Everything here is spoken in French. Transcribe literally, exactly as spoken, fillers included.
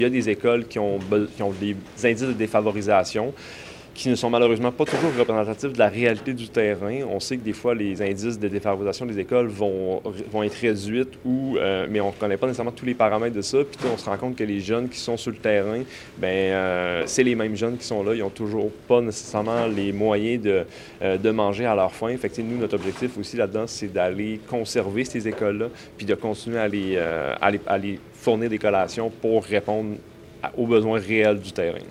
Il y a des écoles qui ont, qui ont des indices de défavorisation qui ne sont malheureusement pas toujours représentatifs de la réalité du terrain. On sait que des fois, les indices de défavorisation des écoles vont, vont être réduits, ou, euh, mais on ne connaît pas nécessairement tous les paramètres de ça. Puis on se rend compte que les jeunes qui sont sur le terrain, ben euh, c'est les mêmes jeunes qui sont là. Ils n'ont toujours pas nécessairement les moyens de, euh, de manger à leur faim. Fait que, nous, notre objectif aussi là-dedans, c'est d'aller conserver ces écoles-là, puis de continuer à les, euh, à les, à les fournir des collations pour répondre aux besoins réels du terrain.